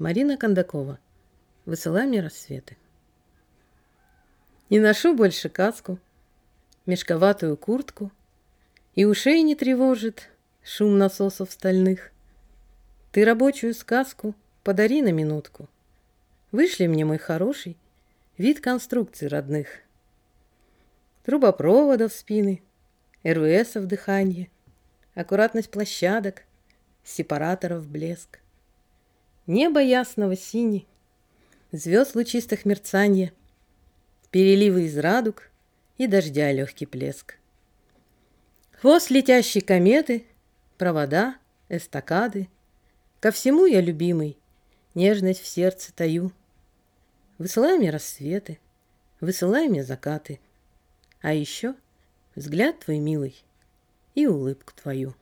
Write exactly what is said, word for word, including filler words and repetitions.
Марина Кондакова. Высылай мне рассветы. Не ношу больше каску, мешковатую куртку, и ушей не тревожит шум насосов стальных. Ты рабочую сказку подари на минутку. Вышли мне, мой хороший, вид конструкций родных. Трубопроводов спины, эр вэ эсов дыханье, аккуратность площадок, сепараторов блеск. Небо ясного синий, звезд лучистых мерцанье, переливы из радуг и дождя легкий плеск. Хвост летящей кометы, провода, эстакады. Ко всему я, любимый, нежность в сердце таю. Высылай мне рассветы, высылай мне закаты, а еще взгляд твой милый и улыбку твою.